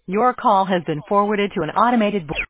Your call has been forwarded to an automated voice.